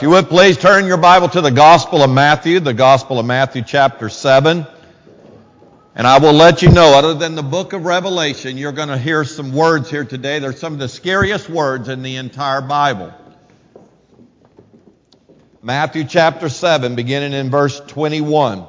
you would please turn your Bible to the Gospel of Matthew chapter 7. And I will let you know, other than the book of Revelation, you're going to hear some words here today. They're some of the scariest words in the entire Bible. Matthew chapter 7, beginning in verse 21.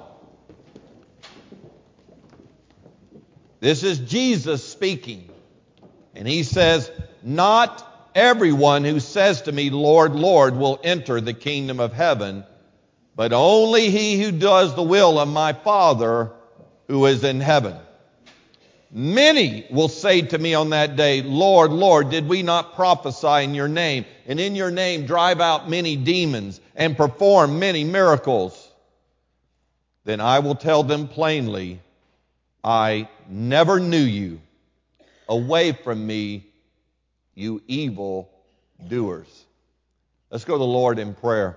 This is Jesus speaking. And he says, "Not everyone who says to me, 'Lord, Lord,' will enter the kingdom of heaven, but only he who does the will of my Father who is in heaven. Many will say to me on that day, 'Lord, Lord, did we not prophesy in your name, and in your name drive out many demons, and perform many miracles?' Then I will tell them plainly, 'I never knew you. Away from me, you evil doers.'" Let's go to the Lord in prayer.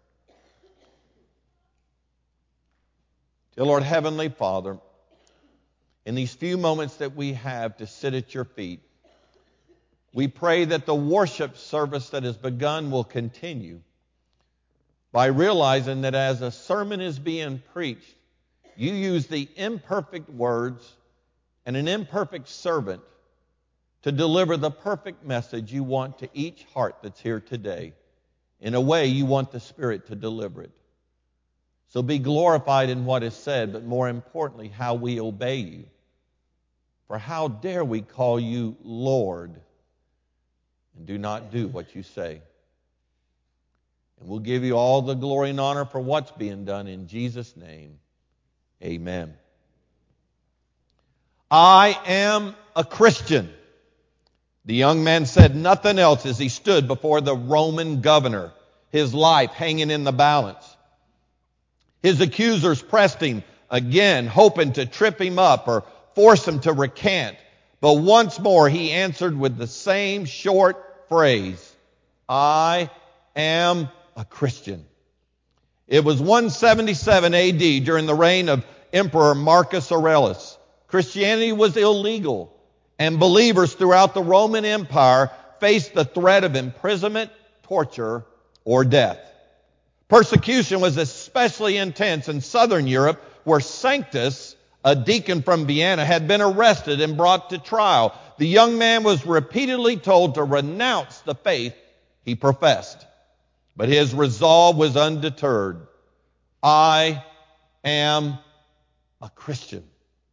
Dear Lord, Heavenly Father, in these few moments that we have to sit at your feet, we pray that the worship service that has begun will continue by realizing that as a sermon is being preached, you use the imperfect words and an imperfect servant to deliver the perfect message you want to each heart that's here today. In a way, you want the Spirit to deliver it. So be glorified in what is said, but more importantly, how we obey you. For how dare we call you Lord and do not do what you say? And we'll give you all the glory and honor for what's being done in Jesus' name. Amen. I am a Christian. The young man said nothing else as he stood before the Roman governor, his life hanging in the balance. His accusers pressed him again, hoping to trip him up or force him to recant. But once more he answered with the same short phrase, "I am a Christian." It was 177 AD during the reign of Emperor Marcus Aurelius. Christianity was illegal, and believers throughout the Roman Empire faced the threat of imprisonment, torture, or death. Persecution was especially intense in southern Europe, where Sanctus, a deacon from Vienna, had been arrested and brought to trial. The young man was repeatedly told to renounce the faith he professed, but his resolve was undeterred. "I am a Christian."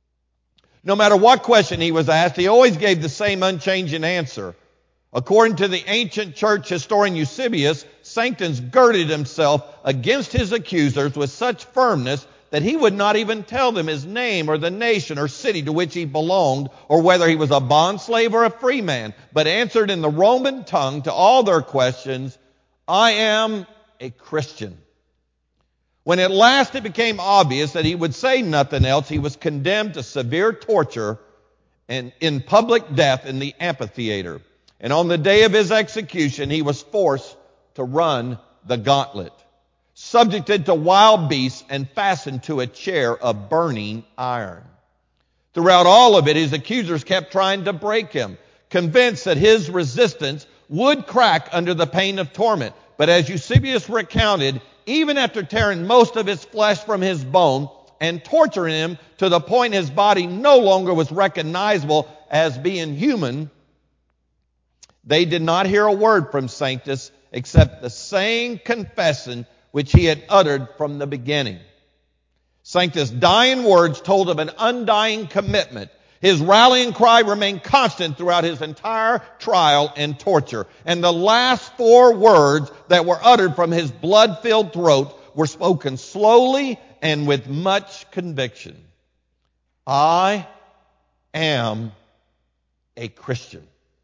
No matter what question he was asked, he always gave the same unchanging answer. According to the ancient church historian Eusebius, Sanctus girded himself against his accusers with such firmness that he would not even tell them his name or the nation or city to which he belonged, or whether he was a bondslave or a free man, but answered in the Roman tongue to all their questions, "I am a Christian." When at last it became obvious that he would say nothing else, he was condemned to severe torture and in public death in the amphitheater. And on the day of his execution, he was forced to run the gauntlet, subjected to wild beasts and fastened to a chair of burning iron. Throughout all of it, his accusers kept trying to break him, convinced that his resistance would crack under the pain of torment. But as Eusebius recounted, even after tearing most of his flesh from his bone and torturing him to the point his body no longer was recognizable as being human, they did not hear a word from Sanctus except the same confession which he had uttered from the beginning. Sanctus' dying words told of an undying commitment. His rallying cry remained constant throughout his entire trial and torture. And the last four words that were uttered from his blood-filled throat were spoken slowly and with much conviction. "I am a Christian."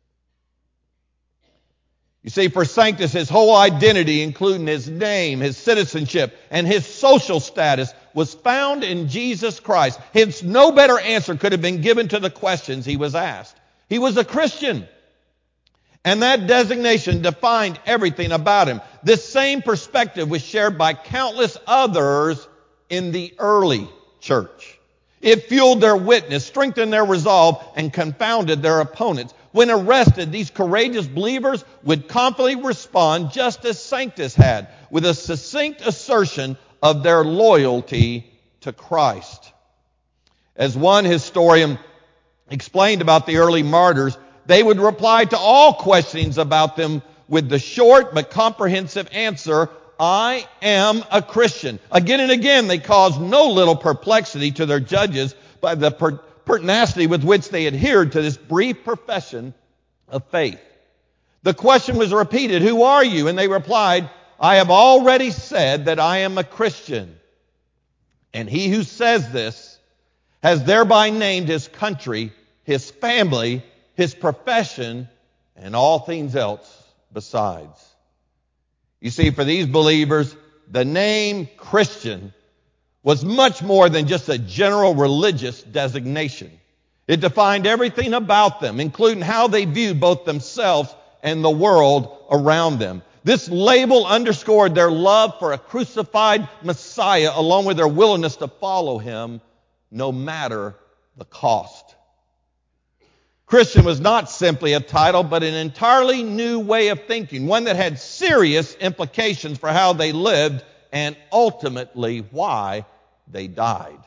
You see, for Sanctus, his whole identity, including his name, his citizenship, and his social status, was found in Jesus Christ. Hence, no better answer could have been given to the questions he was asked. He was a Christian. And that designation defined everything about him. This same perspective was shared by countless others in the early church. It fueled their witness, strengthened their resolve, and confounded their opponents. When arrested, these courageous believers would confidently respond just as Sanctus had, with a succinct assertion of their loyalty to Christ. As one historian explained about the early martyrs, they would reply to all questionings about them with the short but comprehensive answer, I am a Christian. Again and again, they caused no little perplexity to their judges by the pertinacity with which they adhered to this brief profession of faith. The question was repeated, who are you? And they replied, I have already said that I am a Christian. And he who says this has thereby named his country, his family, his profession, and all things else besides. You see, for these believers, the name Christian was much more than just a general religious designation. It defined everything about them, including how they viewed both themselves and the world around them. This label underscored their love for a crucified Messiah, along with their willingness to follow him no matter the cost. Christian was not simply a title, but an entirely new way of thinking, one that had serious implications for how they lived and ultimately why they died.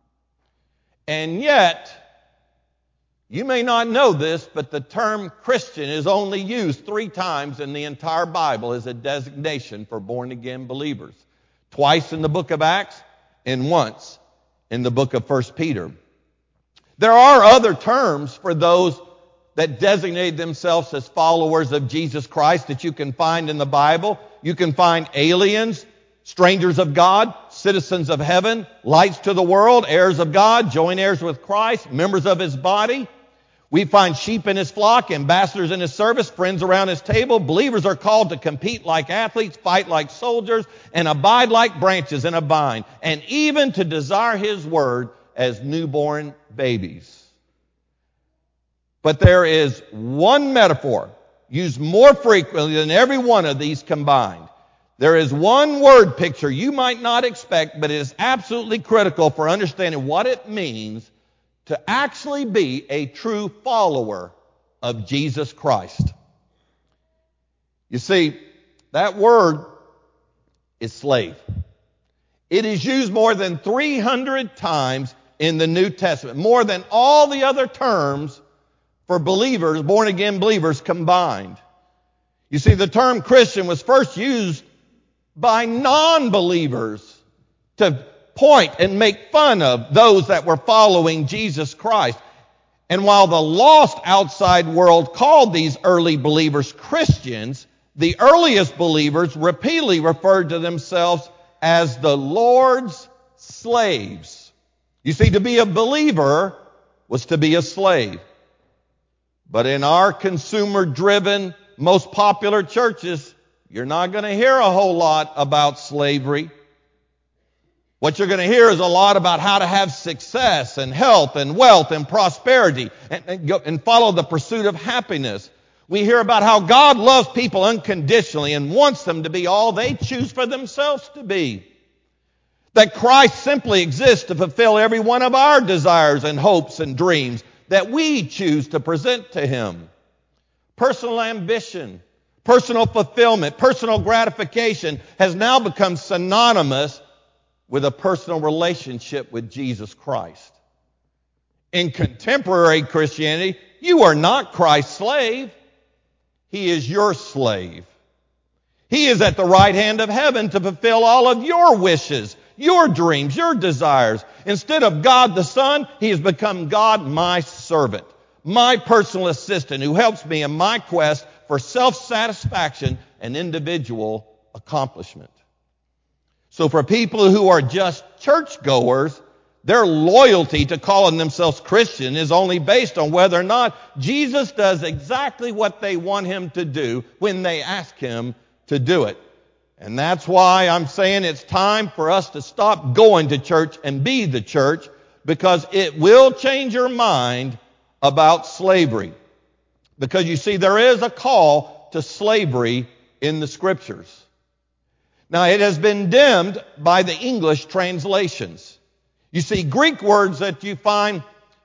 And yet, you may not know this, but the term Christian is only used 3 times in the entire Bible as a designation for born-again believers. Twice in the book of Acts and once in the book of 1 Peter. There are other terms for those that designate themselves as followers of Jesus Christ that you can find in the Bible. You can find aliens, strangers of God, citizens of heaven, lights to the world, heirs of God, joint heirs with Christ, members of his body. We find sheep in his flock, ambassadors in his service, friends around his table. Believers are called to compete like athletes, fight like soldiers, and abide like branches in a vine, and even to desire his word as newborn babies. But there is one metaphor used more frequently than every one of these combined. There is one word picture you might not expect, but it is absolutely critical for understanding what it means to actually be a true follower of Jesus Christ. You see, that word is slave. It is used more than 300 times in the New Testament, more than all the other terms for believers, born-again believers combined. You see, the term Christian was first used by non-believers to point and make fun of those that were following Jesus Christ. And while the lost outside world called these early believers Christians, the earliest believers repeatedly referred to themselves as the Lord's slaves. You see, to be a believer was to be a slave. But in our consumer-driven, most popular churches, you're not going to hear a whole lot about slavery. What you're going to hear is a lot about how to have success and health and wealth and prosperity and follow the pursuit of happiness. We hear about how God loves people unconditionally and wants them to be all they choose for themselves to be. That Christ simply exists to fulfill every one of our desires and hopes and dreams that we choose to present to him. Personal ambition, personal fulfillment, personal gratification has now become synonymous with a personal relationship with Jesus Christ. In contemporary Christianity, you are not Christ's slave. He is your slave. He is at the right hand of heaven to fulfill all of your wishes, your dreams, your desires. Instead of God the Son, he has become God my servant, my personal assistant who helps me in my quest for self-satisfaction and individual accomplishment. So for people who are just churchgoers, their loyalty to calling themselves Christian is only based on whether or not Jesus does exactly what they want him to do when they ask him to do it. And that's why I'm saying it's time for us to stop going to church and be the church, because it will change your mind about slavery. Because you see, there is a call to slavery in the Scriptures. Now, it has been dimmed by the English translations. You see, Greek words that you find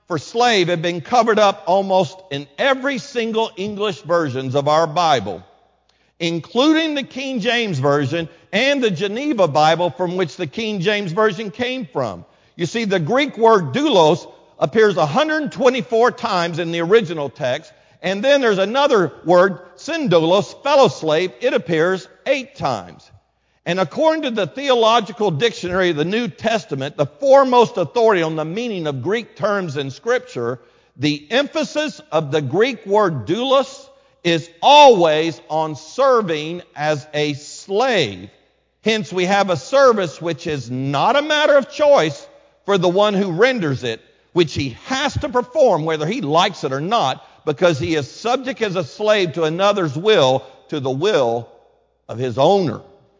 for slave have been covered up almost in every single English versions of our Bible, including the King James Version and the Geneva Bible from which the King James Version came from. You see, the Greek word doulos appears 124 times in the original text, and then there's another word, syndulos, fellow slave. It appears 8 times. And according to the Theological Dictionary of the New Testament, the foremost authority on the meaning of Greek terms in Scripture, the emphasis of the Greek word doulos is always on serving as a slave. Hence, we have a service which is not a matter of choice for the one who renders it, which he has to perform whether he likes it or not, because he is subject as a slave to another's will, to the will of his owner.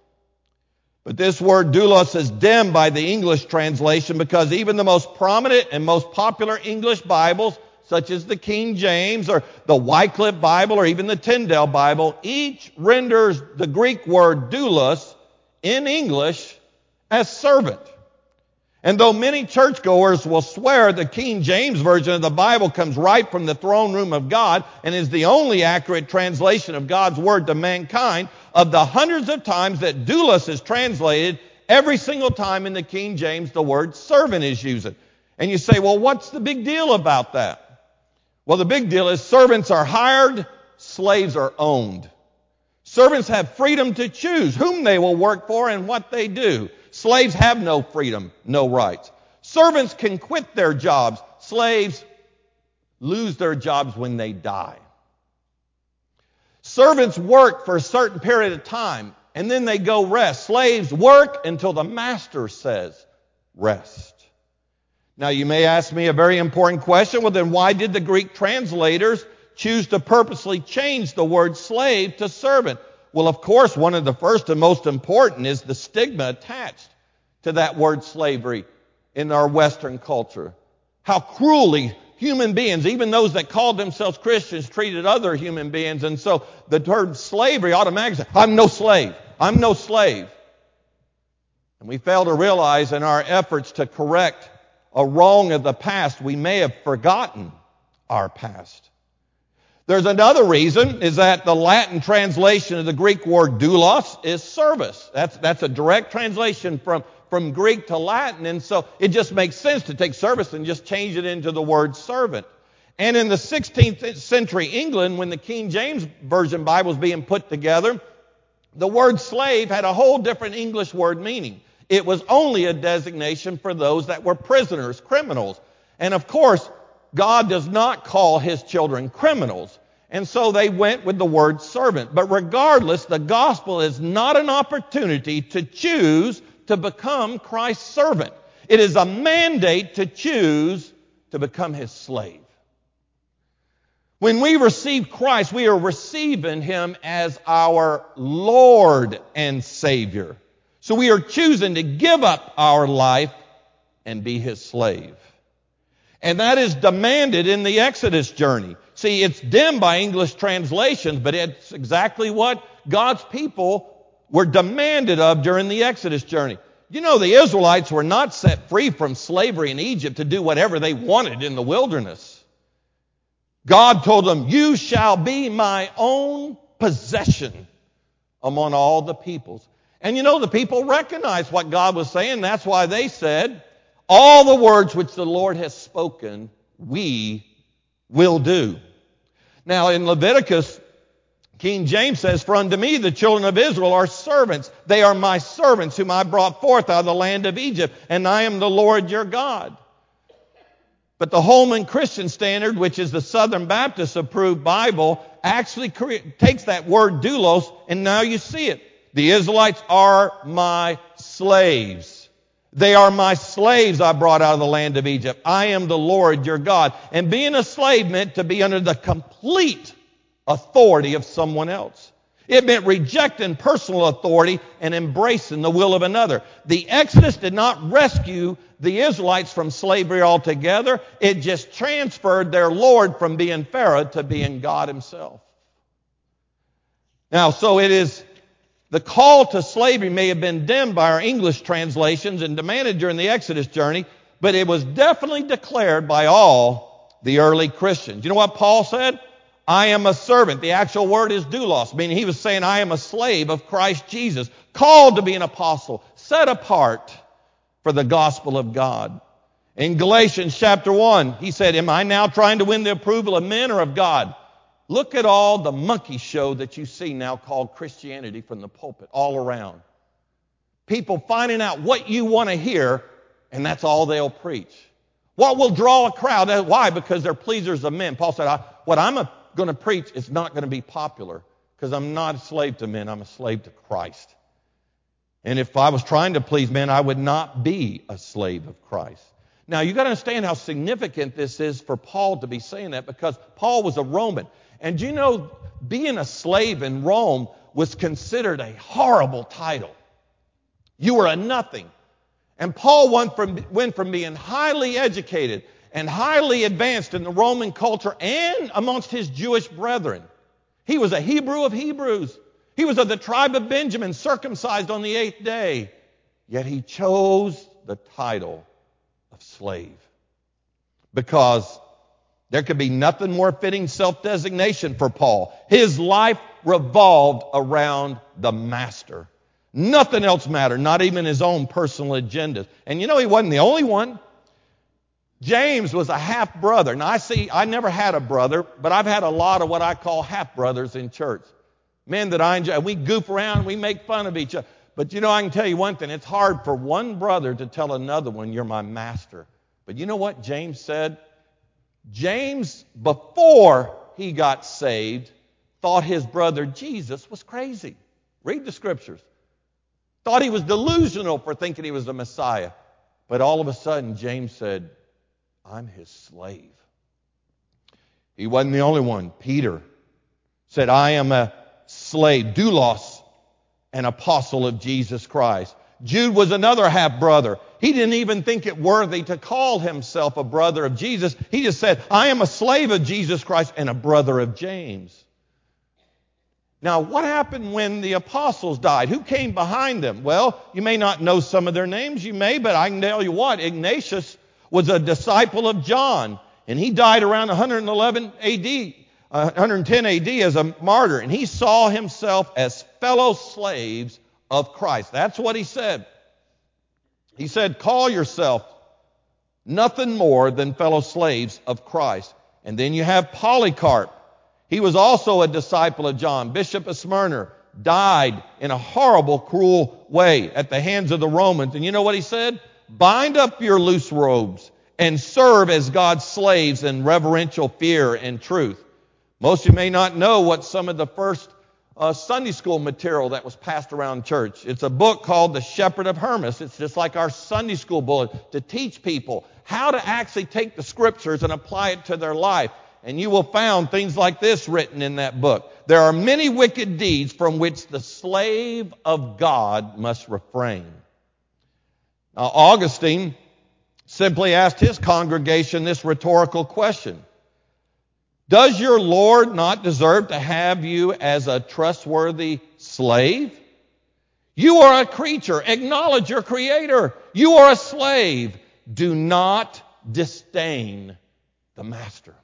But this word doulos is dimmed by the English translation because even the most prominent and most popular English Bibles, such as the King James or the Wycliffe Bible or even the Tyndale Bible, each renders the Greek word doulos in English as servant. And though many churchgoers will swear the King James Version of the Bible comes right from the throne room of God and is the only accurate translation of God's word to mankind, of the hundreds of times that doulos is translated, every single time in the King James the word servant is used. And you say, well, what's the big deal about that? Well, the big deal is servants are hired, slaves are owned. Servants have freedom to choose whom they will work for and what they do. Slaves have no freedom, no rights. Servants can quit their jobs. Slaves lose their jobs when they die. Servants work for a certain period of time, and then they go rest. Slaves work until the master says rest. Now, you may ask me a very important question. Well, then why did the Greek translators choose to purposely change the word slave to servant? Well, of course, one of the first and most important is the stigma attached to that word slavery in our Western culture. How cruelly human beings, even those that called themselves Christians, treated other human beings. And so the term slavery automatically says, I'm no slave. I'm no slave. And we fail to realize in our efforts to correct a wrong of the past, we may have forgotten our past. There's another reason, is that the Latin translation of the Greek word doulos is service. That's a direct translation from Greek to Latin, and so it just makes sense to take service and just change it into the word servant. And in the 16th century England, when the King James Version Bible was being put together, the word slave had a whole different English word meaning. It was only a designation for those that were prisoners, criminals. And of course, God does not call his children criminals. And so they went with the word servant. But regardless, the gospel is not an opportunity to choose to become Christ's servant. It is a mandate to choose to become his slave. When we receive Christ, we are receiving him as our Lord and Savior. So we are choosing to give up our life and be his slave. And that is demanded in the Exodus journey. See, it's dimmed by English translations, but it's exactly what God's people were demanded of during the Exodus journey. You know, the Israelites were not set free from slavery in Egypt to do whatever they wanted in the wilderness. God told them, you shall be my own possession among all the peoples. And you know, the people recognized what God was saying. That's why they said, all the words which the Lord has spoken, we will do. Now in Leviticus, King James says, for unto me the children of Israel are servants. They are my servants whom I brought forth out of the land of Egypt, and I am the Lord your God. But the Holman Christian Standard, which is the Southern Baptist approved Bible, actually takes that word doulos, and now you see it. The Israelites are my slaves. They are my slaves I brought out of the land of Egypt. I am the Lord your God. And being a slave meant to be under the complete authority of someone else. It meant rejecting personal authority and embracing the will of another. The Exodus did not rescue the Israelites from slavery altogether. It just transferred their Lord from being Pharaoh to being God himself. Now, so it is, the call to slavery may have been dimmed by our English translations and demanded during the Exodus journey, But it was definitely declared by all the early Christians. You know what Paul said? I am a servant. The actual word is doulos, meaning he was saying I am a slave of Christ Jesus, called to be an apostle, set apart for the gospel of God. In Galatians chapter 1, he said, am I now trying to win the approval of men or of God? Look at all the monkey show that you see now called Christianity from the pulpit all around. People finding out what you want to hear, and that's all they'll preach. What will draw a crowd? Why? Because they're pleasers of men. Paul said, what I'm going to preach is not going to be popular because I'm not a slave to men. I'm a slave to Christ. And if I was trying to please men, I would not be a slave of Christ. Now, you've got to understand how significant this is for Paul to be saying that, because Paul was a Roman. And you know, being a slave in Rome was considered a horrible title. You were a nothing. And Paul went from being highly educated and highly advanced in the Roman culture and amongst his Jewish brethren. He was a Hebrew of Hebrews. He was of the tribe of Benjamin, circumcised on the 8th day. Yet he chose the title of slave, because there could be nothing more fitting self-designation for Paul. His life revolved around the master. Nothing else mattered, not even his own personal agendas. And you know, he wasn't the only one. James was a half-brother. Now, I never had a brother, but I've had a lot of what I call half-brothers in church. Men that I enjoy. We goof around, we make fun of each other. But you know, I can tell you one thing. It's hard for one brother to tell another one, you're my master. But you know what James said? James, before he got saved, thought his brother Jesus was crazy. Read the scriptures. Thought he was delusional for thinking he was the Messiah. But all of a sudden, James said, I'm his slave. He wasn't the only one. Peter said, I am a slave, doulos, an apostle of Jesus Christ. Jude was another half-brother. He didn't even think it worthy to call himself a brother of Jesus. He just said, I am a slave of Jesus Christ and a brother of James. Now, what happened when the apostles died? Who came behind them? Well, you may not know some of their names, you may, but I can tell you what, Ignatius was a disciple of John, and he died around 110 AD as a martyr, and he saw himself as fellow slaves of Christ. That's what he said. He said, call yourself nothing more than fellow slaves of Christ. And then you have Polycarp. He was also a disciple of John. Bishop of Smyrna died in a horrible, cruel way at the hands of the Romans. And you know what he said? Bind up your loose robes and serve as God's slaves in reverential fear and truth. Most of you may not know what some of the first Sunday school material that was passed around church. It's a book called The Shepherd of Hermas. It's just like our Sunday school bullet to teach people how to actually take the scriptures and apply it to their life. And you will find things like this written in that book. There are many wicked deeds from which the slave of God must refrain. Now, Augustine simply asked his congregation this rhetorical question. Does your Lord not deserve to have you as a trustworthy slave? You are a creature. Acknowledge your Creator. You are a slave. Do not disdain the master.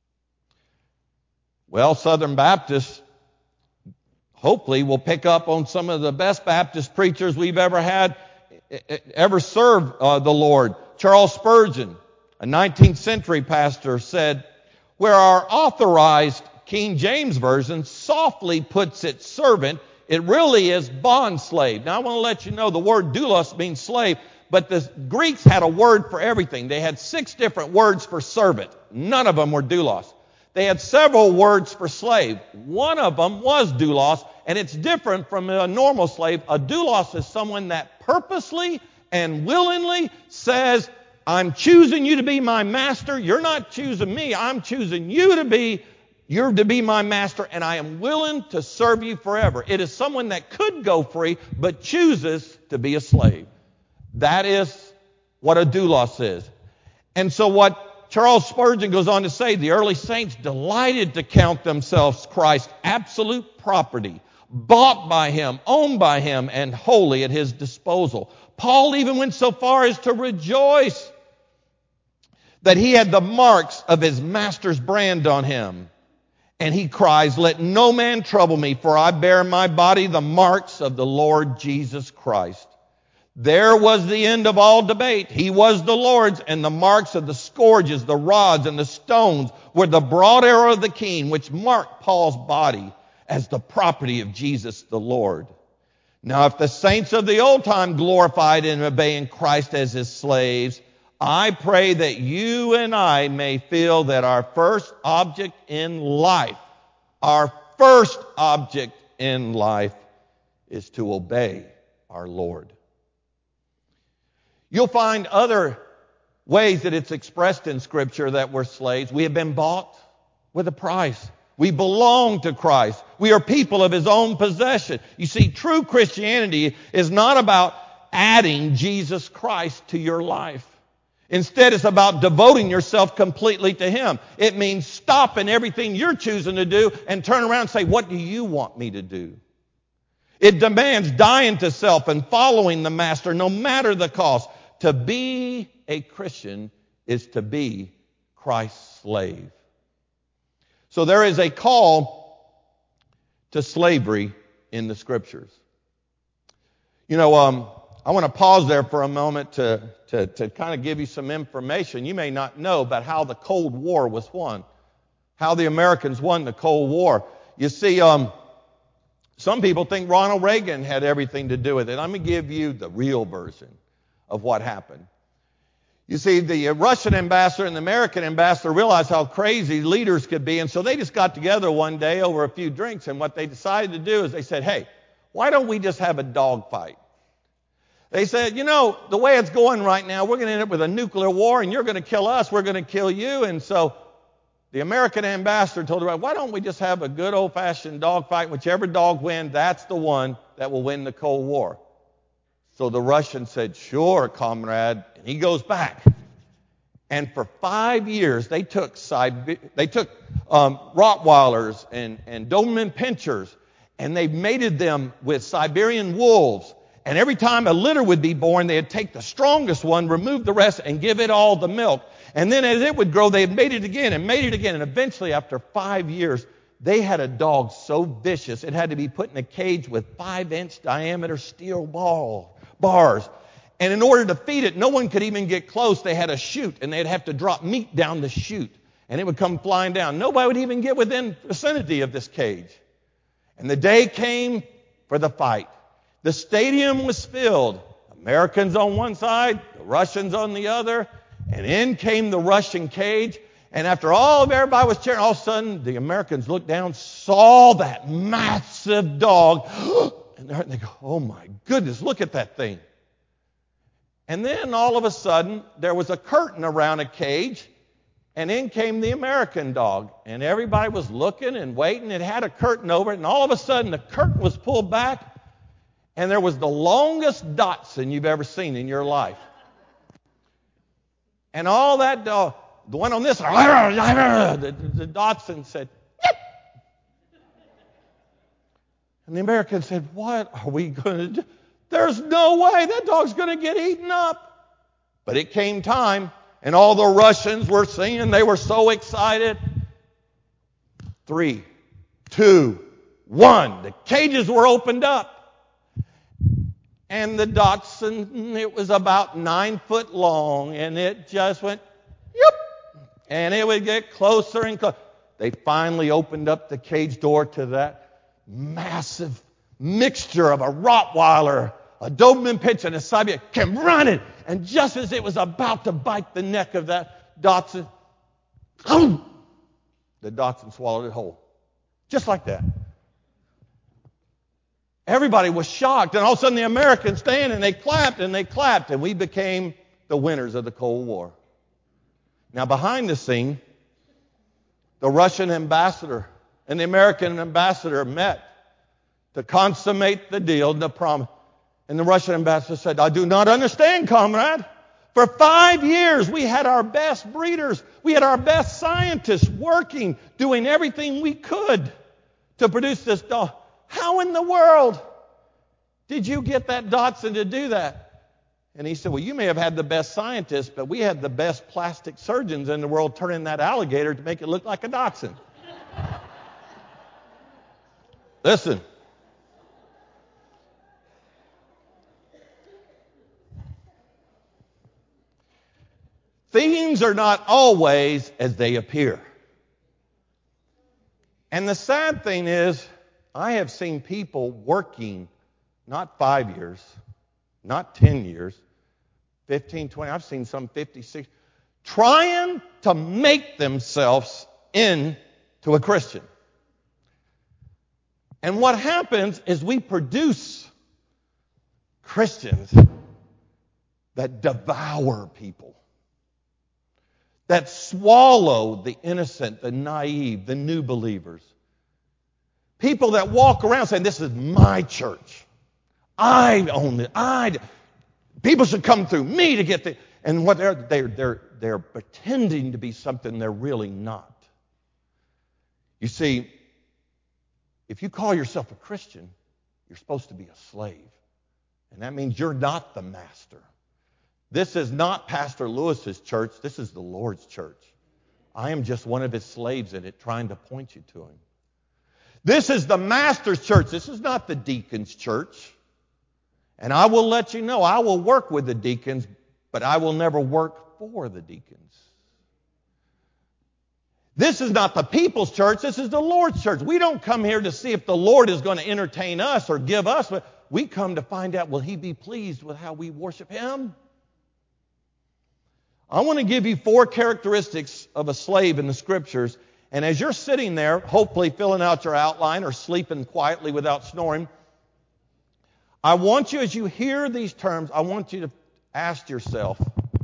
Well, Southern Baptists hopefully will pick up on some of the best Baptist preachers we've ever had, ever served the Lord. Charles Spurgeon, a 19th century pastor, said, where our authorized King James Version softly puts it servant, it really is bond slave. Now I want to let you know the word doulos means slave, but the Greeks had a word for everything. They had 6 different words for servant. None of them were doulos. They had several words for slave. One of them was doulos, and it's different from a normal slave. A doulos is someone that purposely and willingly says, I'm choosing you to be my master. You're not choosing me. I'm choosing you to be my master, and I am willing to serve you forever. It is someone that could go free, but chooses to be a slave. That is what a doulos is. And so what Charles Spurgeon goes on to say, the early saints delighted to count themselves Christ's absolute property, bought by Him, owned by Him, and wholly at His disposal. Paul even went so far as to rejoice that he had the marks of his master's brand on him. And he cries, "Let no man trouble me, for I bear in my body the marks of the Lord Jesus Christ." There was the end of all debate. He was the Lord's, and the marks of the scourges, the rods, and the stones were the broad arrow of the keen, which marked Paul's body as the property of Jesus the Lord. Now, if the saints of the old time glorified in obeying Christ as his slaves, I pray that you and I may feel that our first object in life is to obey our Lord. You'll find other ways that it's expressed in Scripture that we're slaves. We have been bought with a price. We belong to Christ. We are people of his own possession. You see, true Christianity is not about adding Jesus Christ to your life. Instead, it's about devoting yourself completely to him. It means stopping everything you're choosing to do and turn around and say, "What do you want me to do?" It demands dying to self and following the master no matter the cost. To be a Christian is to be Christ's slave. So there is a call to slavery in the Scriptures. I want to pause there for a moment to kind of give you some information you may not know about how the Cold War was won, how the Americans won the Cold War. You see, some people think Ronald Reagan had everything to do with it. I'm going to give you the real version of what happened. You see, the Russian ambassador and the American ambassador realized how crazy leaders could be, and so they just got together one day over a few drinks, and what they decided to do is they said, "Hey, why don't we just have a dogfight?" They said, the way it's going right now, we're going to end up with a nuclear war, and you're going to kill us, we're going to kill you. And so the American ambassador told her, "Why don't we just have a good old-fashioned dogfight? Whichever dog wins, that's the one that will win the Cold War." So the Russian said, "Sure, comrade." And he goes back. And for 5 years, they took Rottweilers and Doberman Pinschers, and they mated them with Siberian wolves. And every time a litter would be born, they'd take the strongest one, remove the rest, and give it all the milk. And then as it would grow, they'd mate it again and mate it again. And eventually, after 5 years, they had a dog so vicious, it had to be put in a cage with 5-inch diameter steel bars. And in order to feed it, no one could even get close. They had a chute, and they'd have to drop meat down the chute. And it would come flying down. Nobody would even get within vicinity of this cage. And the day came for the fight. The stadium was filled. Americans on one side, the Russians on the other. And in came the Russian cage. And after everybody was cheering, all of a sudden the Americans looked down, saw that massive dog. And they go, "Oh my goodness, look at that thing." And then all of a sudden there was a curtain around a cage. And in came the American dog. And everybody was looking and waiting. It had a curtain over it. And all of a sudden the curtain was pulled back. And there was the longest Dachshund you've ever seen in your life. And all that dog, the one on this, the Dachshund said, "Yip." And the American said, "What are we going to do? There's no way that dog's going to get eaten up." But it came time, and all the Russians were singing. They were so excited. 3, 2, 1. The cages were opened up. And the Dachshund, it was about 9 foot long, and it just went, "Yep." And it would get closer and closer. They finally opened up the cage door to that massive mixture of a Rottweiler, a Doberman Pinscher, and a Siberian, came running. And just as it was about to bite the neck of that Dachshund, the Dachshund swallowed it whole. Just like that. Everybody was shocked, and all of a sudden the Americans stand and they clapped, and we became the winners of the Cold War. Now behind the scene, the Russian ambassador and the American ambassador met to consummate the deal and the promise. And the Russian ambassador said, "I do not understand, comrade. For 5 years we had our best breeders, we had our best scientists working, doing everything we could to produce this dog. How in the world did you get that Dachshund to do that?" And he said, well, you may have had the best scientists, but we had the best plastic surgeons in the world turning that alligator to make it look like a dachshund. Listen. Things are not always as they appear. And the sad thing is, I have seen people working not 5 years, not 10 years, 15, 20, I've seen some 50, 60, trying to make themselves into a Christian. And what happens is we produce Christians that devour people, that swallow the innocent, the naive, the new believers. People that walk around saying, this is my church. I own it. People should come through me to get the... And what they're pretending to be something they're really not. You see, if you call yourself a Christian, you're supposed to be a slave. And that means you're not the master. This is not Pastor Lewis's church. This is the Lord's church. I am just one of his slaves in it, trying to point you to him. This is the master's church. This is not the deacon's church. And I will let you know, I will work with the deacons, but I will never work for the deacons. This is not the people's church. This is the Lord's church. We don't come here to see if the Lord is going to entertain us or give us. We come to find out, will he be pleased with how we worship him? I want to give you 4 characteristics of a slave in the Scriptures. And as you're sitting there, hopefully filling out your outline or sleeping quietly without snoring, I want you, as you hear these terms, I want you to ask yourself,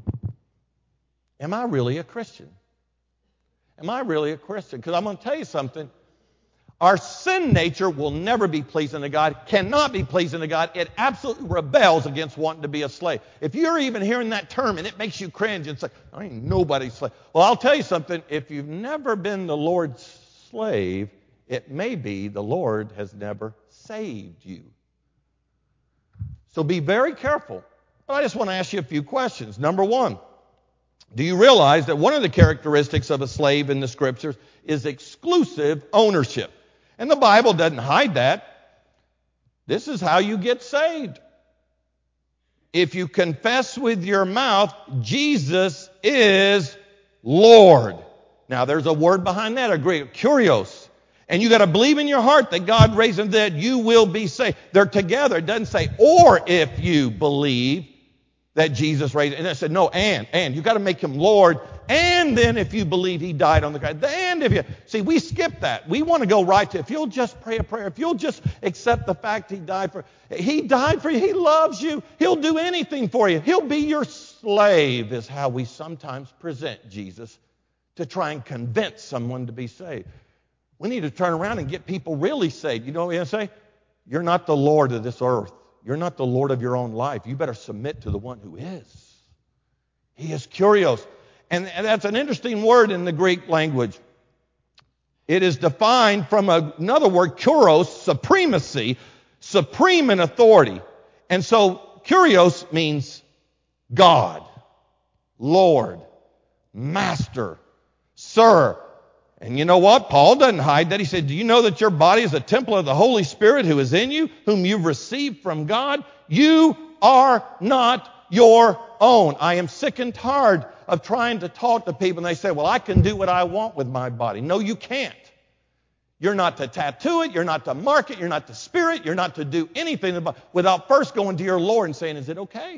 am I really a Christian? Am I really a Christian? Because I'm going to tell you something. Our sin nature will never be pleasing to God, cannot be pleasing to God. It absolutely rebels against wanting to be a slave. If you're even hearing that term and it makes you cringe, it's like, I ain't nobody's slave. Well, I'll tell you something. If you've never been the Lord's slave, it may be the Lord has never saved you. So be very careful. But I just want to ask you a few questions. Number 1, do you realize that one of the characteristics of a slave in the Scriptures is exclusive ownership? And the Bible doesn't hide that. This is how you get saved. If you confess with your mouth, Jesus is Lord. Now there's a word behind that, kurios. And you got to believe in your heart that God raised him dead, you will be saved. They're together. It doesn't say, or if you believe that Jesus raised him. And it said, no, and. You got to make him Lord. And then if you believe he died on the cross. And if you, see, we skip that. We want to go right to, if you'll just pray a prayer, if you'll just accept the fact he died for you. He loves you. He'll do anything for you. He'll be your slave, is how we sometimes present Jesus to try and convince someone to be saved. We need to turn around and get people really saved. You know what I'm saying? You're not the Lord of this earth. You're not the Lord of your own life. You better submit to the one who is. He is kurios. And that's an interesting word in the Greek language. It is defined from another word, kuros, supremacy, supreme in authority. And so kurios means God, Lord, Master, Sir. And you know what? Paul doesn't hide that. He said, do you know that your body is a temple of the Holy Spirit who is in you, whom you've received from God? You are not your own. I am sick and tired of trying to talk to people and they say, well, I can do what I want with my body. No, you can't. You're not to tattoo it. You're not to mark it. You're not to spear it. You're not to do anything without first going to your Lord and saying, is it okay?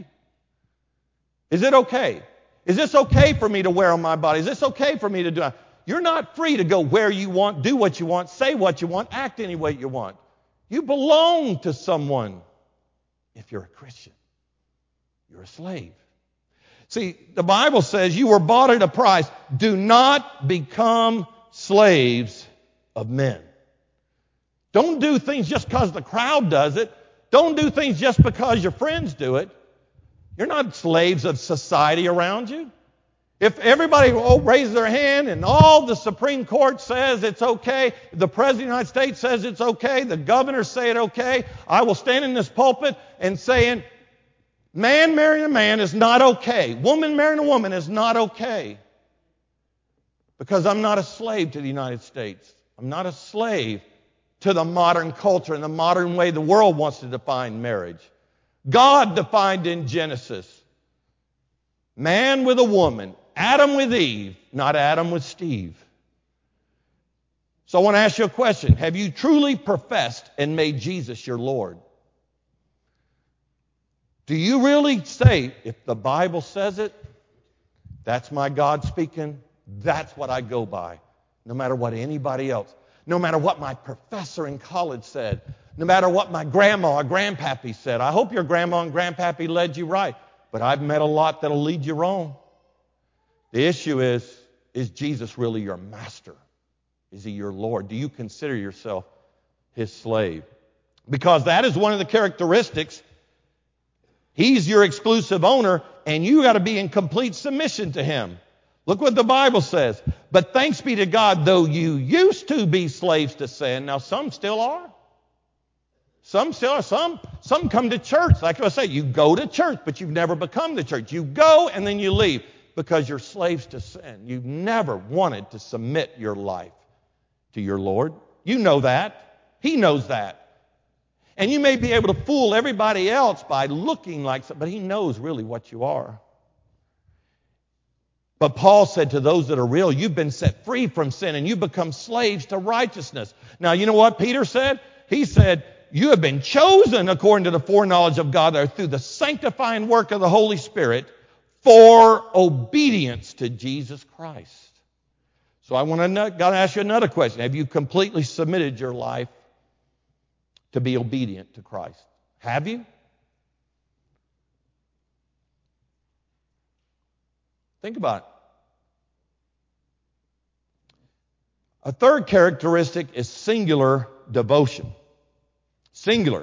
Is it okay? Is this okay for me to wear on my body? Is this okay for me to do? You're not free to go where you want, do what you want, say what you want, act any way you want. You belong to someone. If you're a Christian, you're a slave. See, the Bible says you were bought at a price. Do not become slaves of men. Don't do things just because the crowd does it. Don't do things just because your friends do it. You're not slaves of society around you. If everybody raises their hand and all the Supreme Court says it's okay, the President of the United States says it's okay, the governors say it's okay, I will stand in this pulpit and saying, Man marrying a man is not okay. Woman marrying a woman is not okay. Because I'm not a slave to the United States. I'm not a slave to the modern culture and the modern way the world wants to define marriage. God defined in Genesis, man with a woman, Adam with Eve, not Adam with Steve. So I want to ask you a question. Have you truly professed and made Jesus your Lord? Do you really say, if the Bible says it, that's my God speaking, that's what I go by, no matter what anybody else, no matter what my professor in college said, no matter what my grandma or grandpappy said. I hope your grandma and grandpappy led you right, but I've met a lot that'll lead you wrong. The issue is Jesus really your master? Is he your Lord? Do you consider yourself his slave? Because that is one of the characteristics. He's your exclusive owner, and you got to be in complete submission to him. Look what the Bible says. But thanks be to God, though you used to be slaves to sin. Now, some still are. Some still are. Some come to church. Like I say, you go to church, but you've never become the church. You go and then you leave because you're slaves to sin. You've never wanted to submit your life to your Lord. You know that. He knows that. And you may be able to fool everybody else by looking like something, but he knows really what you are. But Paul said to those that are real, you've been set free from sin and you become slaves to righteousness. Now, you know what Peter said? He said, you have been chosen according to the foreknowledge of God through the sanctifying work of the Holy Spirit for obedience to Jesus Christ. So I got to ask you another question. Have you completely submitted your life to be obedient to Christ? Have you? Think about it. A third characteristic is singular devotion. Singular.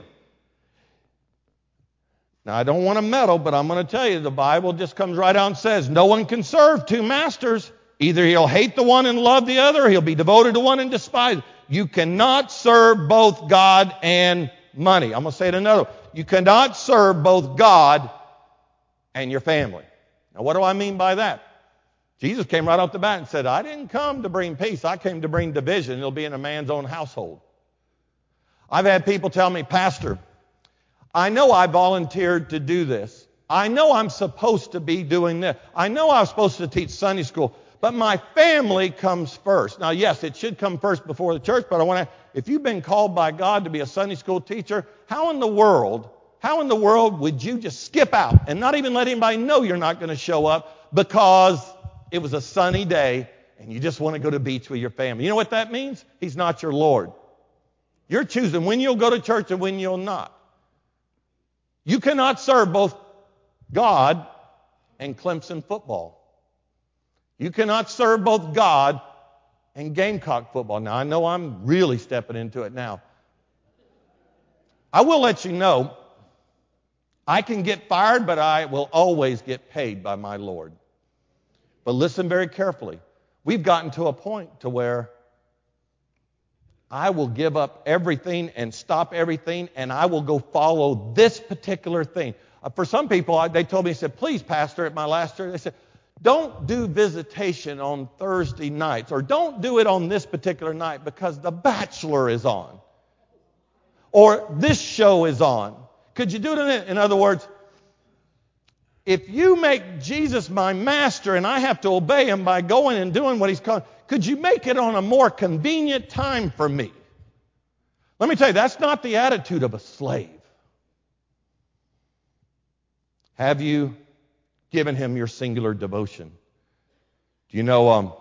Now, I don't want to meddle, but I'm going to tell you, the Bible just comes right out and says, no one can serve two masters. Either he'll hate the one and love the other, or he'll be devoted to one and despise. You cannot serve both God and money. I'm going to say it another way. You cannot serve both God and your family. Now, what do I mean by that? Jesus came right off the bat and said, I didn't come to bring peace. I came to bring division. It'll be in a man's own household. I've had people tell me, Pastor, I know I volunteered to do this. I know I'm supposed to be doing this. I know I was supposed to teach Sunday school, but my family comes first. Now, yes, it should come first before the church, but I want to, if you've been called by God to be a Sunday school teacher, how in the world would you just skip out and not even let anybody know you're not going to show up because it was a sunny day and you just want to go to the beach with your family? You know what that means? He's not your Lord. You're choosing when you'll go to church and when you'll not. You cannot serve both God and Clemson football. You cannot serve both God and Gamecock football. Now, I know I'm really stepping into it now. I will let you know, I can get fired, but I will always get paid by my Lord. But listen very carefully. We've gotten to a point to where I will give up everything and stop everything, and I will go follow this particular thing. For some people, they told me, they said, please, Pastor, at my last church, they said, don't do visitation on Thursday nights, or don't do it on this particular night because The Bachelor is on, or this show is on. Could you do it in other words, if you make Jesus my master and I have to obey him by going and doing what he's called, could you make it on a more convenient time for me? Let me tell you, that's not the attitude of a slave. Have you given him your singular devotion? Do you know,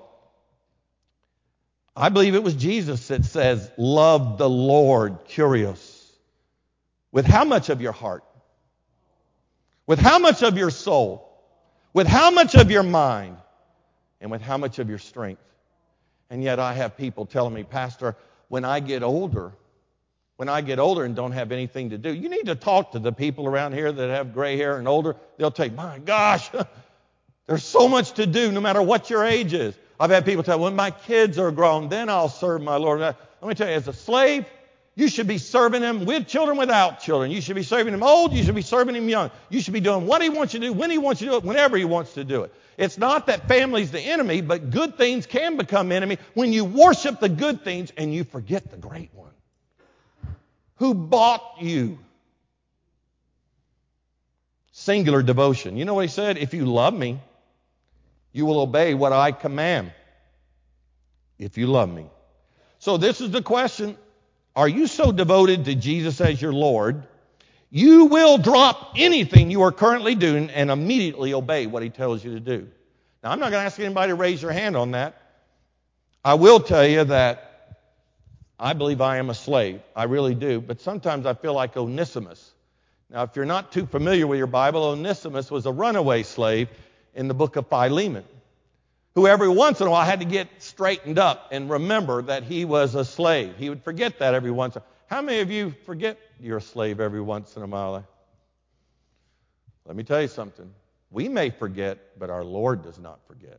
I believe it was Jesus that says, love the Lord, Kyrios. With how much of your heart? With how much of your soul? With how much of your mind? And with how much of your strength? And yet I have people telling me, Pastor, when I get older and don't have anything to do, you need to talk to the people around here that have gray hair and older. They'll tell you, my gosh, there's so much to do no matter what your age is. I've had people tell me, when my kids are grown, then I'll serve my Lord. Let me tell you, as a slave, You should be serving him with children, without children. You should be serving him old. You should be serving him young. You should be doing what he wants you to do, when he wants you to do it, whenever he wants to do it. It's not that family's the enemy, but good things can become enemy when you worship the good things and you forget the great one. Who bought you? Singular devotion. You know what he said? If you love me, you will obey what I command. If you love me. So this is the question. Are you so devoted to Jesus as your Lord, you will drop anything you are currently doing and immediately obey what he tells you to do? Now, I'm not going to ask anybody to raise their hand on that. I will tell you that I believe I am a slave. I really do. But sometimes I feel like Onesimus. Now, if you're not too familiar with your Bible, Onesimus was a runaway slave in the book of Philemon, who every once in a while had to get straightened up and remember that he was a slave. He would forget that every once in a while. How many of you forget you're a slave every once in a while? Let me tell you something. We may forget, but our Lord does not forget.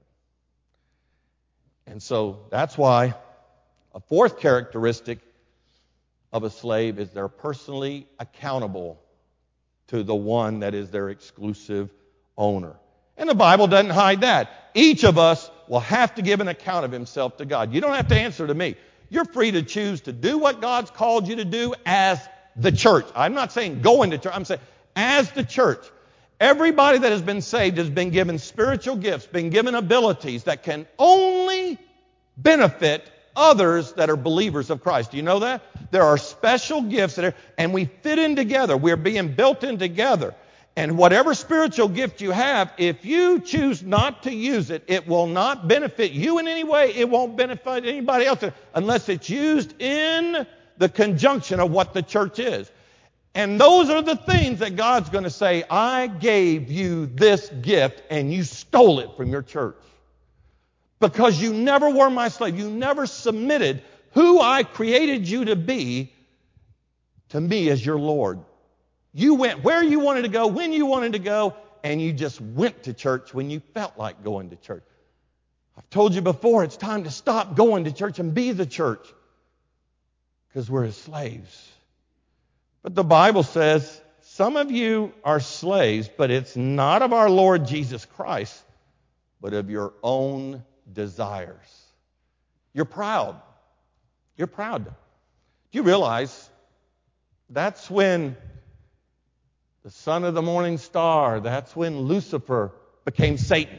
And so that's why a fourth characteristic of a slave is they're personally accountable to the one that is their exclusive owner. And the Bible doesn't hide that. Each of us will have to give an account of himself to God. You don't have to answer to me. You're free to choose to do what God's called you to do as the church. I'm not saying going to church. I'm saying as the church. Everybody that has been saved has been given spiritual gifts, been given abilities that can only benefit others that are believers of Christ. Do you know that? There are special gifts and we fit in together. We're being built in together. And whatever spiritual gift you have, if you choose not to use it, it will not benefit you in any way. It won't benefit anybody else unless it's used in the conjunction of what the church is. And those are the things that God's going to say, I gave you this gift and you stole it from your church. Because you never were my slave. You never submitted who I created you to be to me as your Lord. You went where you wanted to go, when you wanted to go, and you just went to church when you felt like going to church. I've told you before, it's time to stop going to church and be the church because we're his slaves. But the Bible says some of you are slaves, but it's not of our Lord Jesus Christ, but of your own desires. You're proud. You're proud. Do you realize that's when the son of the morning star, that's when Lucifer became Satan.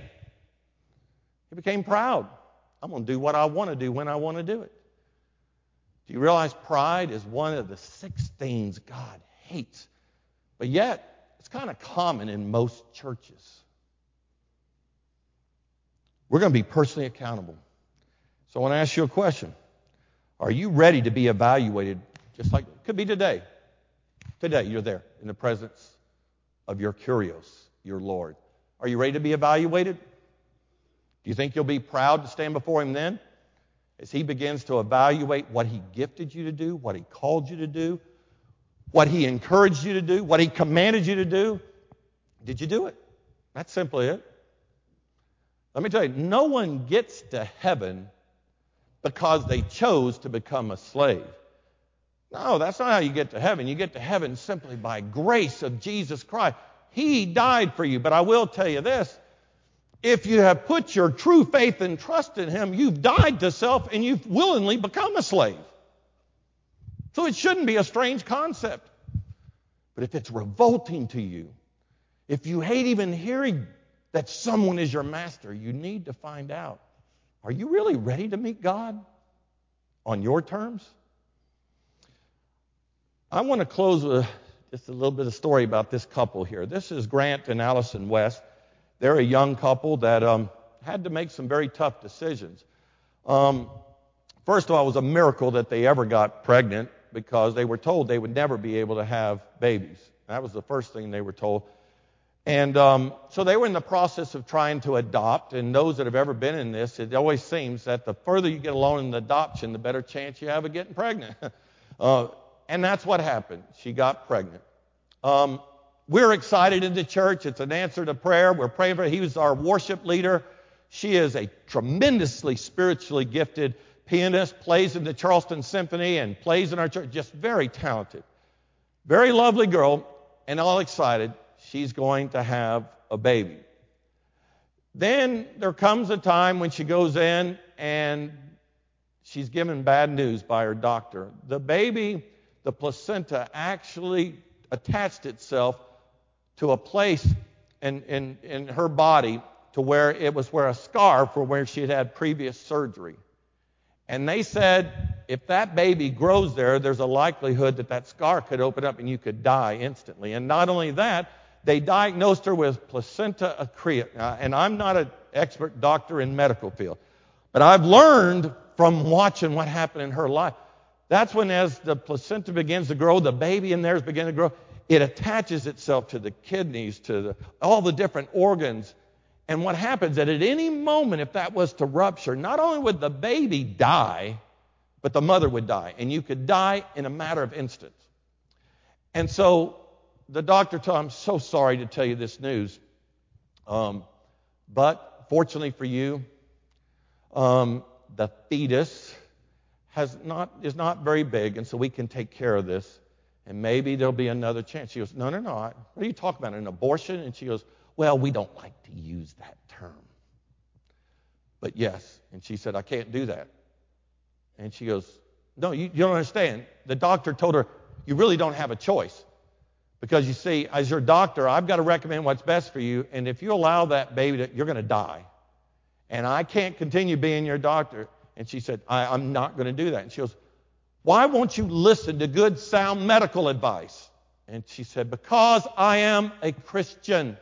He became proud. I'm going to do what I want to do when I want to do it. Do you realize pride is one of the 6 things God hates? But yet, it's kind of common in most churches. We're going to be personally accountable. So I want to ask you a question. Are you ready to be evaluated just like it could be today? Today, you're there in the presence of your Kyrios, your Lord. Are you ready to be evaluated? Do you think you'll be proud to stand before him then? As he begins to evaluate what he gifted you to do, what he called you to do, what he encouraged you to do, what he commanded you to do. Did you do it? That's simply it. Let me tell you, no one gets to heaven because they chose to become a slave. No, that's not how you get to heaven. You get to heaven simply by grace of Jesus Christ. He died for you. But I will tell you this. If you have put your true faith and trust in him, you've died to self and you've willingly become a slave. So it shouldn't be a strange concept. But if it's revolting to you, if you hate even hearing that someone is your master, you need to find out, are you really ready to meet God on your terms? I want to close with just a little bit of story about this couple here. This is Grant and Allison West. They're a young couple that had to make some very tough decisions. First of all, it was a miracle that they ever got pregnant because they were told they would never be able to have babies. That was the first thing they were told. And so they were in the process of trying to adopt, and those that have ever been in this, it always seems that the further you get along in the adoption, the better chance you have of getting pregnant. And that's what happened. She got pregnant. We're excited in the church. It's an answer to prayer. We're praying for her. He was our worship leader. She is a tremendously spiritually gifted pianist, plays in the Charleston Symphony and plays in our church. Just very talented. Very lovely girl, and all excited. She's going to have a baby. Then there comes a time when she goes in and she's given bad news by her doctor. The baby, the placenta, actually attached itself to a place in her body to where it was where a scar for where she had had previous surgery. And they said if that baby grows there, there's a likelihood that that scar could open up and you could die instantly. And not only that, they diagnosed her with placenta acrea. And I'm not an expert doctor in medical field, but I've learned from watching what happened in her life. That's when, as the placenta begins to grow, the baby in there is beginning to grow. It attaches itself to the kidneys, to all the different organs. And what happens that at any moment, if that was to rupture, not only would the baby die, but the mother would die. And you could die in a matter of instants. And so the doctor told him, I'm so sorry to tell you this news. But fortunately for you, the fetus is not very big, and so we can take care of this. And maybe there'll be another chance. She goes, no. What are you talking about, an abortion? And she goes, well, we don't like to use that term. But yes. And she said, I can't do that. And she goes, no, you don't understand. The doctor told her, you really don't have a choice. Because you see, as your doctor, I've got to recommend what's best for you. And if you allow that baby, you're going to die. And I can't continue being your doctor. And she said, I'm not going to do that. And she goes, why won't you listen to good, sound medical advice? And she said, because I am a Christian.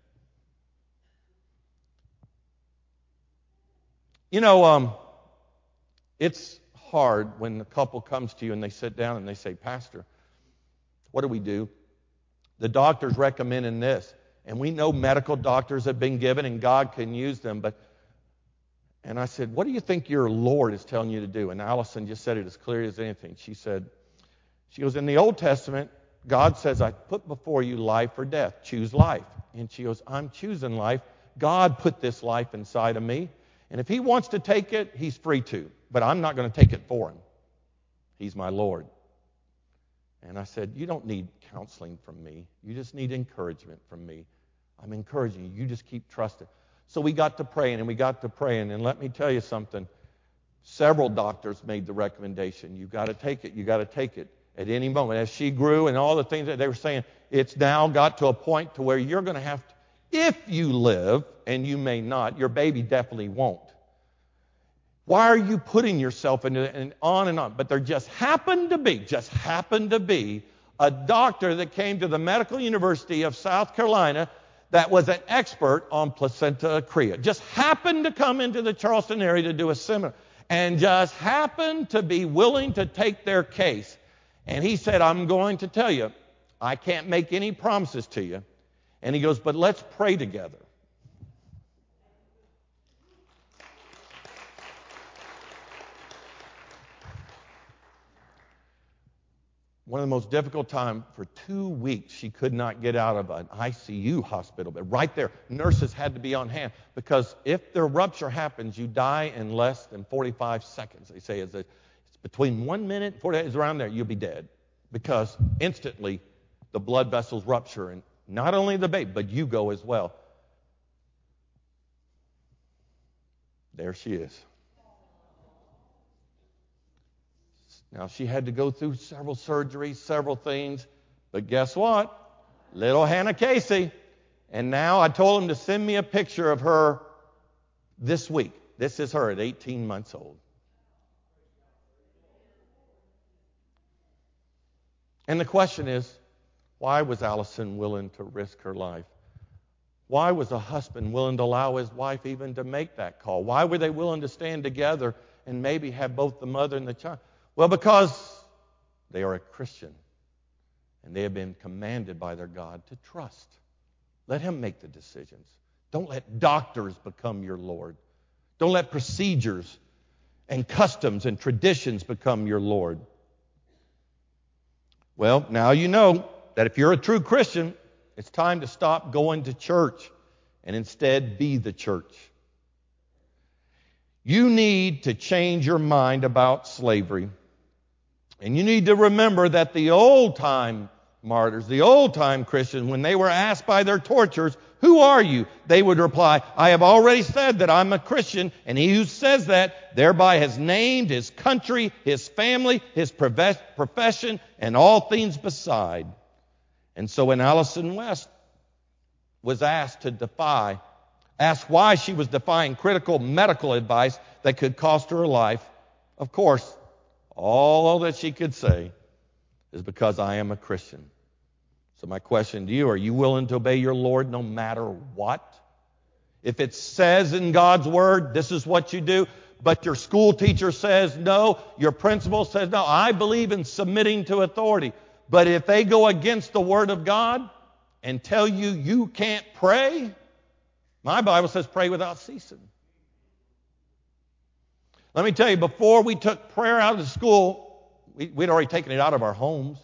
You know, it's hard when the couple comes to you and they sit down and they say, Pastor, what do we do? The doctor's recommending this. And we know medical doctors have been given and God can use them. And I said, what do you think your Lord is telling you to do? And Allison just said it as clear as anything. She goes, in the Old Testament, God says, I put before you life or death. Choose life. And she goes, I'm choosing life. God put this life inside of me. And if he wants to take it, he's free to. But I'm not going to take it for him. He's my Lord. And I said, you don't need counseling from me. You just need encouragement from me. I'm encouraging you. You just keep trusting. So we got to praying, and let me tell you something. Several doctors made the recommendation. You've got to take it at any moment. As she grew and all the things that they were saying, it's now got to a point to where you're going to have to, if you live, and you may not, your baby definitely won't. Why are you putting yourself into it, and on and on? But there just happened to be a doctor that came to the Medical University of South Carolina that was an expert on placenta acrea. Just happened to come into the Charleston area to do a seminar and just happened to be willing to take their case. And he said, I'm going to tell you, I can't make any promises to you. And he goes, but let's pray together. One of the most difficult times, for 2 weeks, she could not get out of an ICU hospital bed. Right there, nurses had to be on hand because if the rupture happens, you die in less than 45 seconds. They say it's between 1 minute and 40 seconds, around there, you'll be dead because instantly the blood vessels rupture, and not only the baby, but you go as well. There she is. Now, she had to go through several surgeries, several things, but guess what? Little Hannah Casey. And now I told him to send me a picture of her this week. This is her at 18 months old. And the question is, why was Allison willing to risk her life? Why was a husband willing to allow his wife even to make that call? Why were they willing to stand together and maybe have both the mother and the child? Well, because they are a Christian and they have been commanded by their God to trust. Let him make the decisions. Don't let doctors become your Lord. Don't let procedures and customs and traditions become your Lord. Well, now you know that if you're a true Christian, it's time to stop going to church and instead be the church. You need to change your mind about slavery. And you need to remember that the old-time martyrs, the old-time Christians, when they were asked by their torturers, "Who are you?" they would reply, "I have already said that I'm a Christian," and he who says that thereby has named his country, his family, his profession, and all things beside. And so when Allison West was asked why she was defying critical medical advice that could cost her life, of course, all that she could say is, "Because I am a Christian." So my question to you, are you willing to obey your Lord no matter what? If it says in God's Word, this is what you do, but your school teacher says no, your principal says no, I believe in submitting to authority. But if they go against the Word of God and tell you you can't pray, my Bible says pray without ceasing. Let me tell you, before we took prayer out of the school, we'd already taken it out of our homes.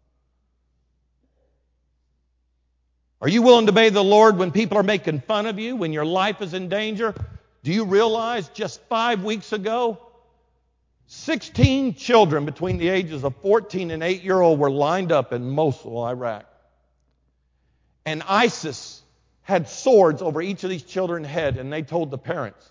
Are you willing to obey the Lord when people are making fun of you, when your life is in danger? Do you realize just 5 weeks ago, 16 children between the ages of 14 and 8-year-old were lined up in Mosul, Iraq. And ISIS had swords over each of these children's head, and they told the parents,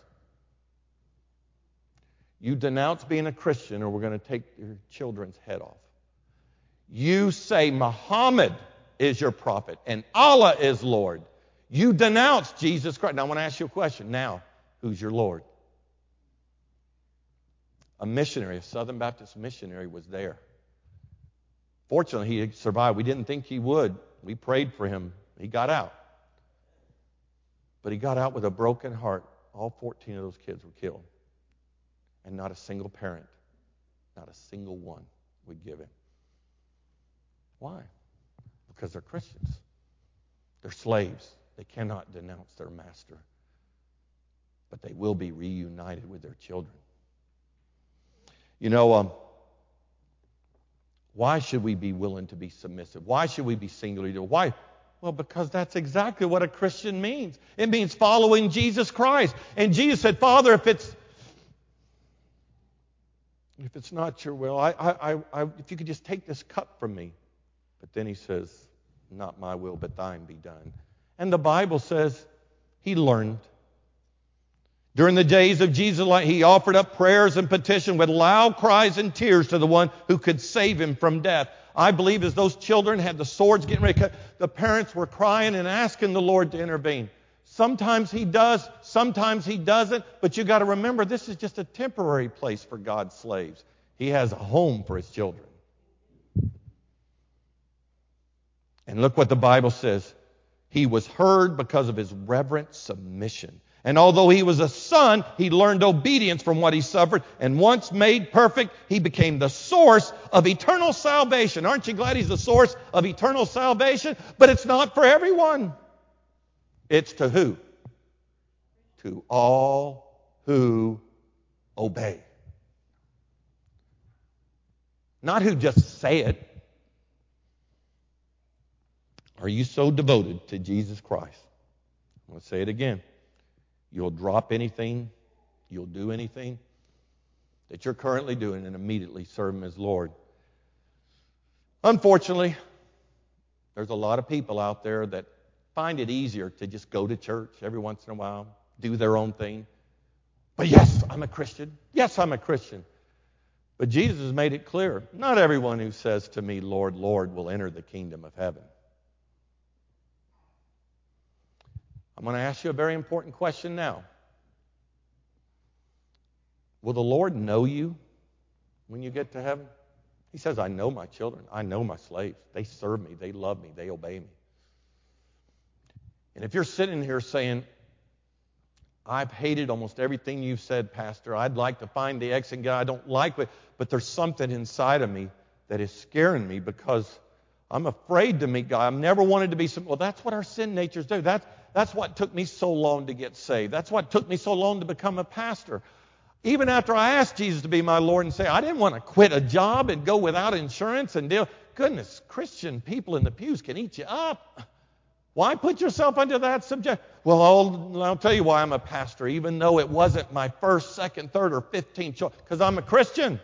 "You denounce being a Christian or we're going to take your children's head off. You say Muhammad is your prophet and Allah is Lord. You denounce Jesus Christ." Now I want to ask you a question. Now, who's your Lord? A missionary, a Southern Baptist missionary was there. Fortunately, he survived. We didn't think he would. We prayed for him. He got out. But he got out with a broken heart. All 14 of those kids were killed. And not a single parent, not a single one would give him. Why? Because they're Christians. They're slaves. They cannot denounce their master. But they will be reunited with their children. You know, why should we be willing to be submissive? Why should we be singularly? Why? Well, because that's exactly what a Christian means. It means following Jesus Christ. And Jesus said, "Father, if it's not your will, if you could just take this cup from me." But then he says, "Not my will, but thine be done." And the Bible says he learned. During the days of Jesus' life, he offered up prayers and petition with loud cries and tears to the one who could save him from death. I believe as those children had the swords getting ready to cut, the parents were crying and asking the Lord to intervene. Sometimes he does, sometimes he doesn't, but you got to remember this is just a temporary place for God's slaves. He has a home for his children. And look what the Bible says. He was heard because of his reverent submission. And although he was a son, he learned obedience from what he suffered. And once made perfect, he became the source of eternal salvation. Aren't you glad he's the source of eternal salvation? But it's not for everyone. It's to who? To all who obey. Not who just say it. Are you so devoted to Jesus Christ? I'm going to say it again. You'll drop anything, you'll do anything that you're currently doing and immediately serve him as Lord. Unfortunately, there's a lot of people out there that find it easier to just go to church every once in a while, do their own thing. But yes, I'm a Christian. Yes, I'm a Christian. But Jesus has made it clear, not everyone who says to me, "Lord, Lord," will enter the kingdom of heaven. I'm going to ask you a very important question now. Will the Lord know you when you get to heaven? He says, "I know my children. I know my slaves. They serve me. They love me. They obey me." And if you're sitting here saying, "I've hated almost everything you've said, Pastor. I'd like to find the X and God. I don't like it, but there's something inside of me that is scaring me because I'm afraid to meet God. I've never wanted to be some." Well, that's what our sin natures do. That's what took me so long to get saved. That's what took me so long to become a pastor. Even after I asked Jesus to be my Lord and Savior, I didn't want to quit a job and go without insurance and deal. Goodness, Christian people in the pews can eat you up. Why put yourself under that subject? Well, I'll tell you why I'm a pastor, even though it wasn't my first, second, third, or 15th choice, because I'm a Christian.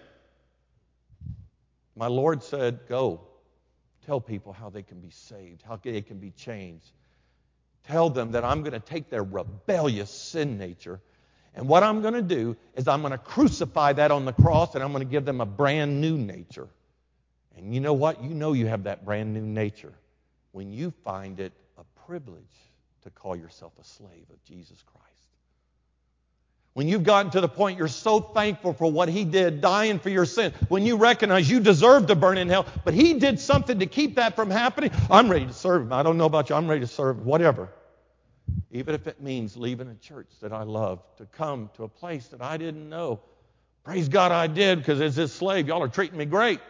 My Lord said, go. Tell people how they can be saved, how they can be changed. Tell them that I'm going to take their rebellious sin nature, and what I'm going to do is I'm going to crucify that on the cross, and I'm going to give them a brand new nature. And you know what? You know you have that brand new nature when you find it a privilege to call yourself a slave of Jesus Christ. When you've gotten to the point you're so thankful for what He did, dying for your sin, when you recognize you deserve to burn in hell, but He did something to keep that from happening, I'm ready to serve Him. I don't know about you, I'm ready to serve whatever. Even if it means leaving a church that I love to come to a place that I didn't know. Praise God I did, because as His slave, y'all are treating me great.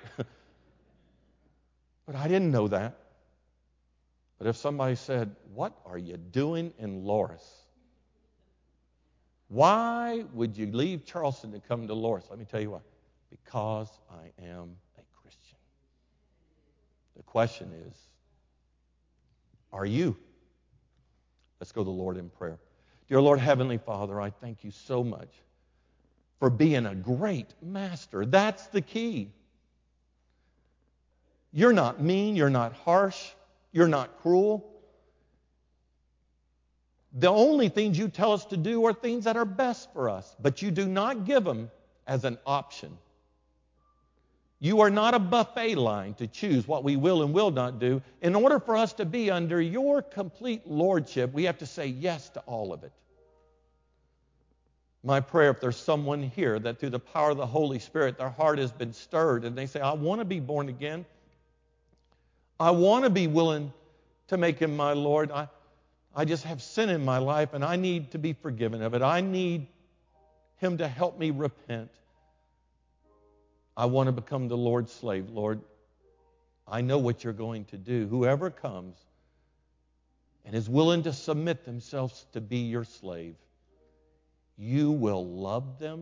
But I didn't know that. But if somebody said, what are you doing in Loris? Why would you leave Charleston to come to Loris? Let me tell you why. Because I am a Christian. The question is, are you? Let's go to the Lord in prayer. Dear Lord, Heavenly Father, I thank You so much for being a great master. That's the key. You're not mean. You're not harsh. You're not cruel. The only things You tell us to do are things that are best for us, but You do not give them as an option. You are not a buffet line to choose what we will and will not do. In order for us to be under Your complete lordship, we have to say yes to all of it. My prayer, if there's someone here that through the power of the Holy Spirit, their heart has been stirred and they say, I want to be born again. I want to be willing to make Him my Lord. I just have sin in my life and I need to be forgiven of it. I need Him to help me repent. I want to become the Lord's slave. Lord, I know what You're going to do. Whoever comes and is willing to submit themselves to be Your slave, You will love them,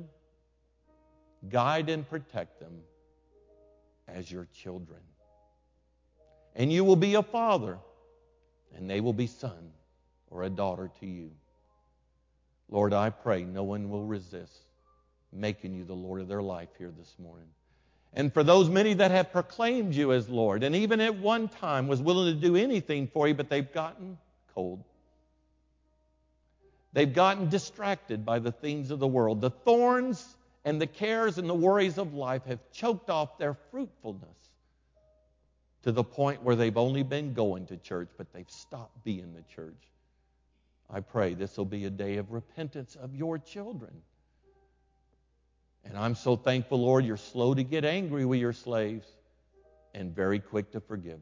guide and protect them as Your children. And You will be a father, and they will be son or a daughter to You. Lord, I pray no one will resist making You the Lord of their life here this morning. And for those many that have proclaimed You as Lord, and even at one time was willing to do anything for You, but they've gotten cold. They've gotten distracted by the things of the world. The thorns and the cares and the worries of life have choked off their fruitfulness to the point where they've only been going to church, but they've stopped being the church. I pray this will be a day of repentance of Your children. And I'm so thankful, Lord, You're slow to get angry with Your slaves and very quick to forgive.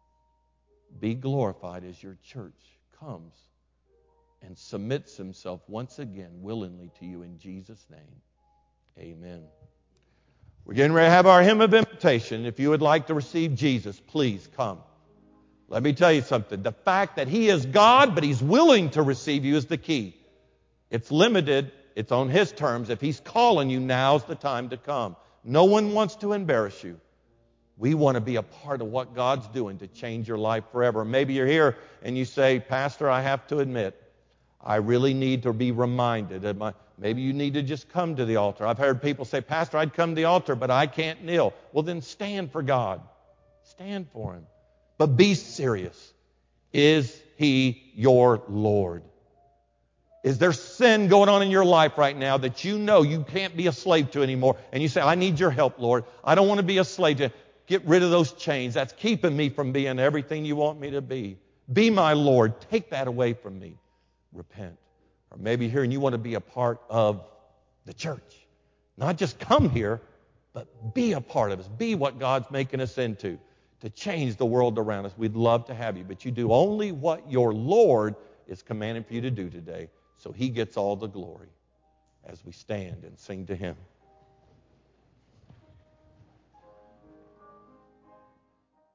Be glorified as Your church comes and submits himself once again willingly to You in Jesus' name. Amen. We're getting ready to have our hymn of invitation. If you would like to receive Jesus, please come. Let me tell you something. The fact that He is God, but He's willing to receive you is the key. It's limited. It's on His terms. If He's calling you, now's the time to come. No one wants to embarrass you. We want to be a part of what God's doing to change your life forever. Maybe you're here and you say, Pastor, I have to admit, I really need to be reminded of maybe you need to just come to the altar. I've heard people say, Pastor, I'd come to the altar, but I can't kneel. Well, then stand for God. Stand for Him. But be serious. Is He your Lord? Is there sin going on in your life right now that you know you can't be a slave to anymore? And you say, I need Your help, Lord. I don't want to be a slave to. Get rid of those chains. That's keeping me from being everything You want me to be. Be my Lord. Take that away from me. Repent. Or maybe here and you want to be a part of the church. Not just come here, but be a part of us. Be what God's making us into to change the world around us. We'd love to have you, but you do only what your Lord is commanding for you to do today. So He gets all the glory as we stand and sing to Him.